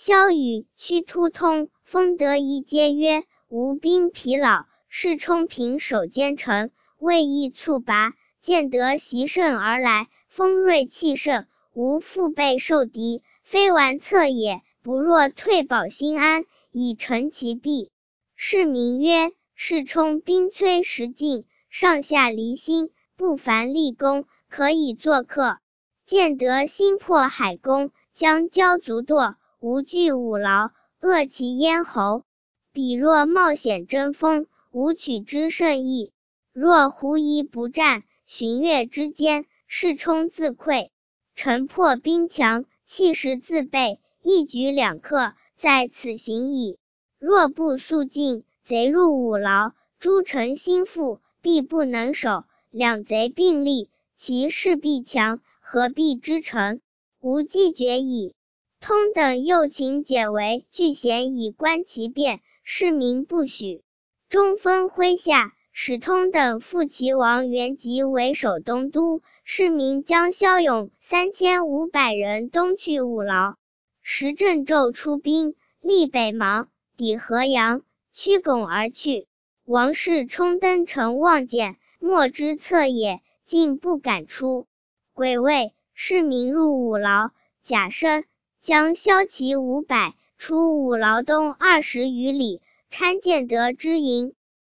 萧与屈突通，封得一皆曰：吾兵疲劳，是冲平守坚城，未易猝拔，见得袭胜而来，锋锐气盛，吾腹背受敌，非完策也，不若退保心安，以成其弊。是名曰：世冲兵摧石尽，上下离心，不凡立功，可以作客。见得心破海攻，将骄卒堕，无惧五劳，扼其咽喉。彼若冒险争锋，吾取之甚易；若狐疑不战，寻越之间，世冲自溃。城破兵强，气势自备，一举两克，在此行矣。若不速进，贼入五牢，诸城心腹，必不能守。两贼并立，其势必强，何必之成？吾既决矣。通等又请解围，据险以观其变，是民不许。中分麾下，使通等复齐王元吉为守东都，是民将骁勇3500人东去五牢。时郑纣出兵，立北邙，抵河阳，驱拱而去。王世充登城望见，莫之策也，竟不敢出。癸未，是民入五牢，甲申，将骁骑500，出五牢东20余里，参建德之营。